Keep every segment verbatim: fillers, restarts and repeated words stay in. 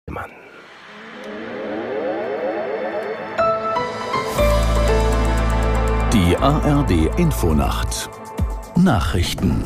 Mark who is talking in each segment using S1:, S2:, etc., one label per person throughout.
S1: Mann.
S2: Die A R D-Infonacht Nachrichten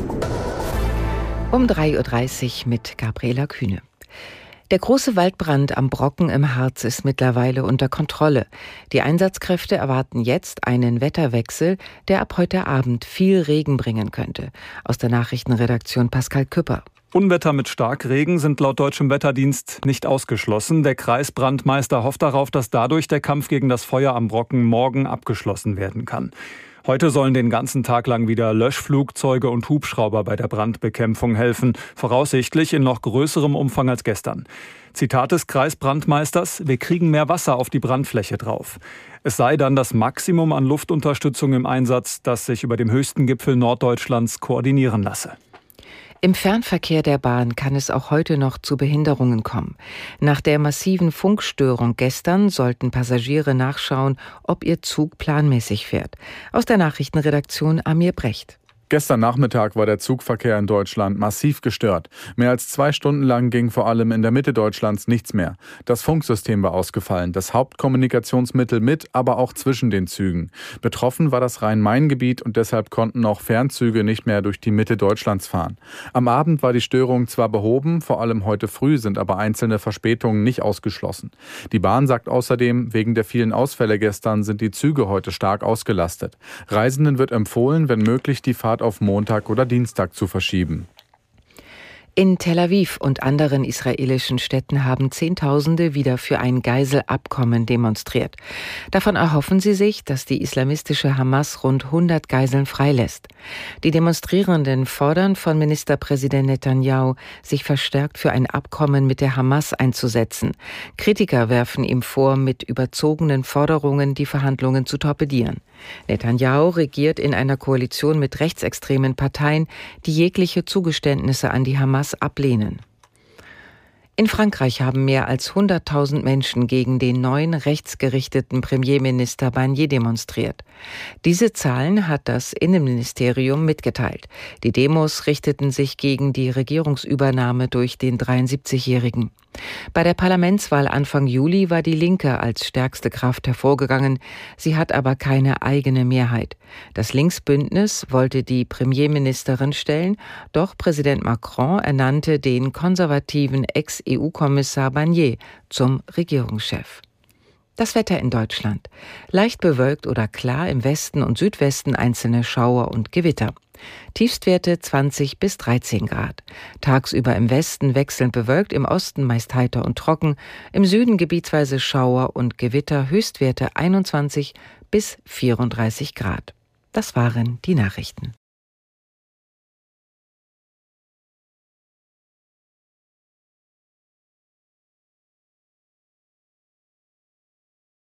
S3: Um drei Uhr dreißig mit Gabriela Kühne. Der große Waldbrand am Brocken im Harz ist mittlerweile unter Kontrolle. Die Einsatzkräfte erwarten jetzt einen Wetterwechsel, der ab heute Abend viel Regen bringen könnte. Aus der Nachrichtenredaktion Pascal Küpper.
S4: Unwetter mit Starkregen sind laut deutschem Wetterdienst nicht ausgeschlossen. Der Kreisbrandmeister hofft darauf, dass dadurch der Kampf gegen das Feuer am Brocken morgen abgeschlossen werden kann. Heute sollen den ganzen Tag lang wieder Löschflugzeuge und Hubschrauber bei der Brandbekämpfung helfen, voraussichtlich in noch größerem Umfang als gestern. Zitat des Kreisbrandmeisters: Wir kriegen mehr Wasser auf die Brandfläche drauf. Es sei dann das Maximum an Luftunterstützung im Einsatz, das sich über dem höchsten Gipfel Norddeutschlands koordinieren lasse.
S3: Im Fernverkehr der Bahn kann es auch heute noch zu Behinderungen kommen. Nach der massiven Funkstörung gestern sollten Passagiere nachschauen, ob ihr Zug planmäßig fährt. Aus der Nachrichtenredaktion Amir Brecht.
S5: Gestern Nachmittag war der Zugverkehr in Deutschland massiv gestört. Mehr als zwei Stunden lang ging vor allem in der Mitte Deutschlands nichts mehr. Das Funksystem war ausgefallen, das Hauptkommunikationsmittel mit, aber auch zwischen den Zügen. Betroffen war das Rhein-Main-Gebiet und deshalb konnten auch Fernzüge nicht mehr durch die Mitte Deutschlands fahren. Am Abend war die Störung zwar behoben, vor allem heute früh sind aber einzelne Verspätungen nicht ausgeschlossen. Die Bahn sagt außerdem, wegen der vielen Ausfälle gestern sind die Züge heute stark ausgelastet. Reisenden wird empfohlen, wenn möglich die Fahrt auf Montag oder Dienstag zu verschieben.
S3: In Tel Aviv und anderen israelischen Städten haben Zehntausende wieder für ein Geiselabkommen demonstriert. Davon erhoffen sie sich, dass die islamistische Hamas rund hundert Geiseln freilässt. Die Demonstrierenden fordern von Ministerpräsident Netanyahu, sich verstärkt für ein Abkommen mit der Hamas einzusetzen. Kritiker werfen ihm vor, mit überzogenen Forderungen die Verhandlungen zu torpedieren. Netanyahu regiert in einer Koalition mit rechtsextremen Parteien, die jegliche Zugeständnisse an die Hamas ablehnen. In Frankreich haben mehr als hunderttausend Menschen gegen den neuen rechtsgerichteten Premierminister Barnier demonstriert. Diese Zahlen hat das Innenministerium mitgeteilt. Die Demos richteten sich gegen die Regierungsübernahme durch den dreiundsiebzigjährigen. Bei der Parlamentswahl Anfang Juli war die Linke als stärkste Kraft hervorgegangen. Sie hat aber keine eigene Mehrheit. Das Linksbündnis wollte die Premierministerin stellen, doch Präsident Macron ernannte den konservativen Ex-E U-Kommissar Barnier zum Regierungschef. Das Wetter in Deutschland. Leicht bewölkt oder klar, im Westen und Südwesten einzelne Schauer und Gewitter. Tiefstwerte zwanzig bis dreizehn Grad. Tagsüber im Westen wechselnd bewölkt, im Osten meist heiter und trocken, im Süden gebietsweise Schauer und Gewitter, Höchstwerte einundzwanzig bis vierunddreißig Grad. Das waren die Nachrichten.